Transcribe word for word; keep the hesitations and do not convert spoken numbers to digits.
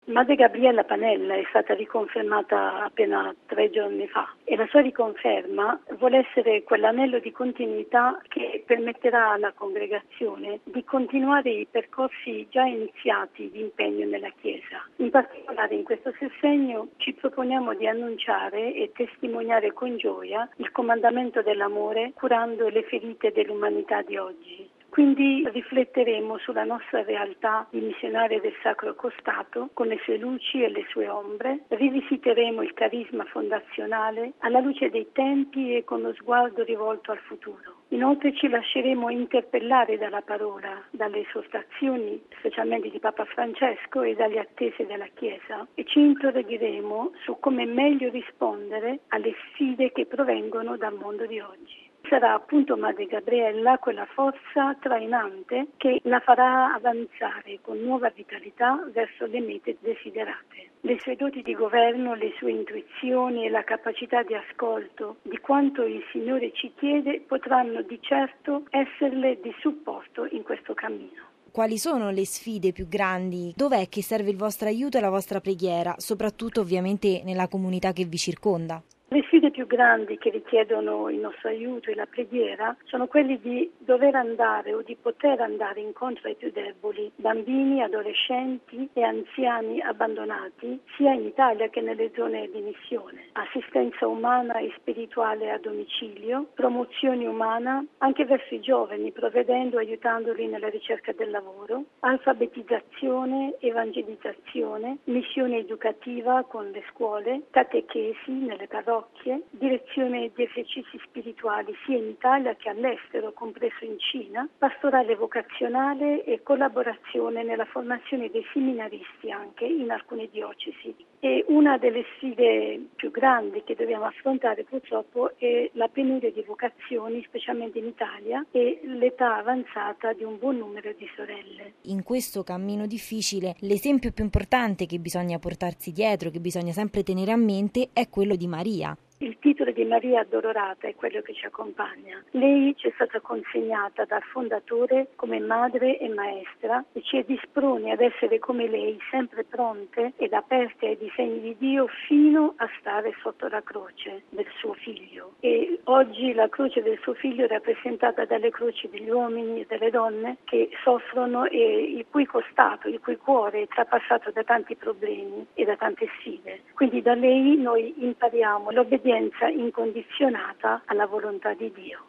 Madre Gabriella Panella è stata riconfermata appena tre giorni fa e la sua riconferma vuole essere quell'anello di continuità che permetterà alla congregazione di continuare i percorsi già iniziati di impegno nella Chiesa. In particolare in questo sessegno ci proponiamo di annunciare e testimoniare con gioia il comandamento dell'amore curando le ferite dell'umanità di oggi. Quindi rifletteremo sulla nostra realtà di missionaria del Sacro Costato con le sue luci e le sue ombre, rivisiteremo il carisma fondazionale alla luce dei tempi e con lo sguardo rivolto al futuro. Inoltre ci lasceremo interpellare dalla parola, dalle esortazioni, specialmente di Papa Francesco e dalle attese della Chiesa e ci interrogheremo su come meglio rispondere alle sfide che provengono dal mondo di oggi. Sarà appunto Madre Gabriella quella forza trainante che la farà avanzare con nuova vitalità verso le mete desiderate. Le sue doti di governo, le sue intuizioni e la capacità di ascolto di quanto il Signore ci chiede potranno di certo esserle di supporto in questo cammino. Quali sono le sfide più grandi? Dov'è che serve il vostro aiuto e la vostra preghiera, soprattutto ovviamente nella comunità che vi circonda? Le sfide più grandi che richiedono il nostro aiuto e la preghiera sono quelle di dover andare o di poter andare incontro ai più deboli, bambini, adolescenti e anziani abbandonati, sia in Italia che nelle zone di missione. Assistenza umana e spirituale a domicilio, promozione umana anche verso i giovani, provvedendo e aiutandoli nella ricerca del lavoro, alfabetizzazione, evangelizzazione, missione educativa con le scuole, catechesi nelle parrocchie, direzione di esercizi spirituali sia in Italia che all'estero, compreso in Cina, pastorale vocazionale e collaborazione nella formazione dei seminaristi anche in alcune diocesi. E una delle sfide più grandi che dobbiamo affrontare purtroppo è la penuria di vocazioni, specialmente in Italia, e l'età avanzata di un buon numero di sorelle. In questo cammino difficile, l'esempio più importante che bisogna portarsi dietro, che bisogna sempre tenere a mente, è quello di Maria. Il titolo di Maria Addolorata è quello che ci accompagna. Lei ci è stata consegnata dal fondatore come madre e maestra e ci disprone ad essere come lei, sempre pronte ed aperte ai disegni di Dio fino a stare sotto la croce del suo figlio. E oggi la croce del suo figlio è rappresentata dalle croci degli uomini e delle donne che soffrono e il cui costato, il cui cuore è trapassato da tanti problemi e da tante sfide. Quindi da lei noi impariamo l'obbedienza incondizionata alla volontà di Dio.